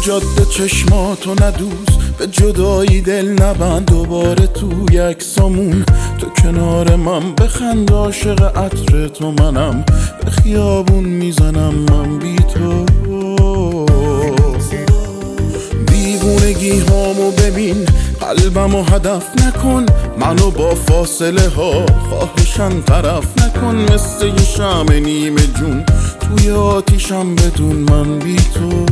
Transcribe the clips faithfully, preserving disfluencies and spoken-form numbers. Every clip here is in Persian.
جاده چشماتو ندوز، به جدایی دل نبند دوباره تو یک سامون. تو کنار من بخند عاشق عطر تو منم، به خیابون میزنم من بی تو. دیوونگی هامو ببین، قلبمو هدف نکن، منو با فاصله ها خواهشن طرف نکن. مثل یه شمع نیمه جون توی آتیشم بدون من بی تو.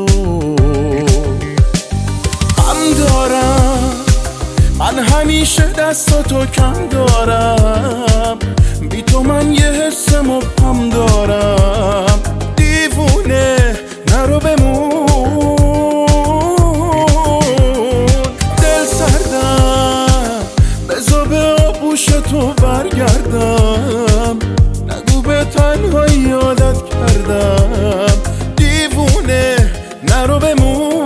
غم دارم من همیشه دستاتو کم دارم، بی تو من یه حس مبهم دارم. دیوونه نرو بمون، دل سردم بزا به آغوش تو برگردم. نگو به تنهایی عادت کردم، دیوونه نرو بمون.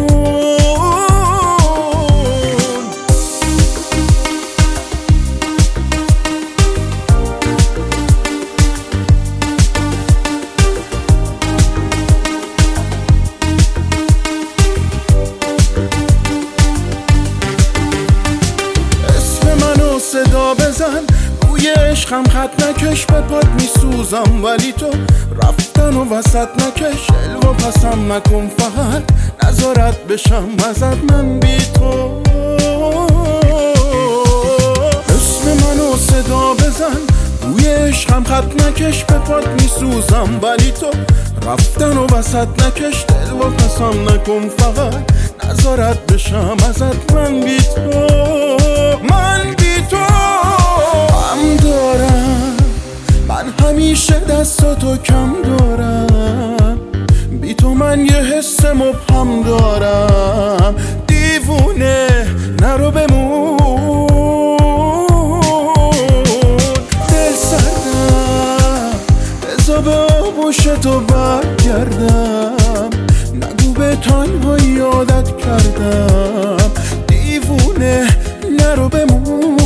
صدا بزن روی عشقم، خط نکش به پات میسوزم، ولی تو رفتن و وسط نکش. الو پسم نکن فقط نظارت بشم ازت من بی تو. اسم منو صدا بزن روی عشقم، خط نکش به پات میسوزم، ولی تو رفتن و وسط نکش. دل و پسم نکن فقط نظارت بشم ازت من بی تو. من بی تو غم دارم من همیشه دستاتو کم دارم، بی تو من یه حس مبهم دارم. دیوونه نرو بمون، دل سردم بزا به آغوش تو برگردم. نگو به تنهایی عادت کردم، دیوونه نرو بمون.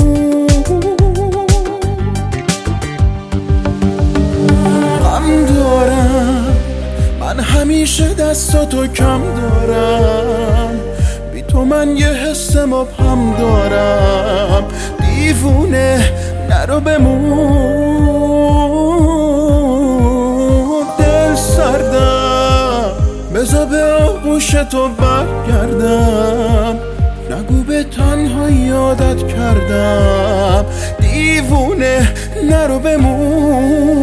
غم دارم من همیشه دستاتو کم دارم، بی تو من یه حس مبهم دارم. دیوونه نرو بمون، دل سردم بزا به آغوش تو برگردم. نگو به تنهایی عادت کردم، دیوونه نرو بمون.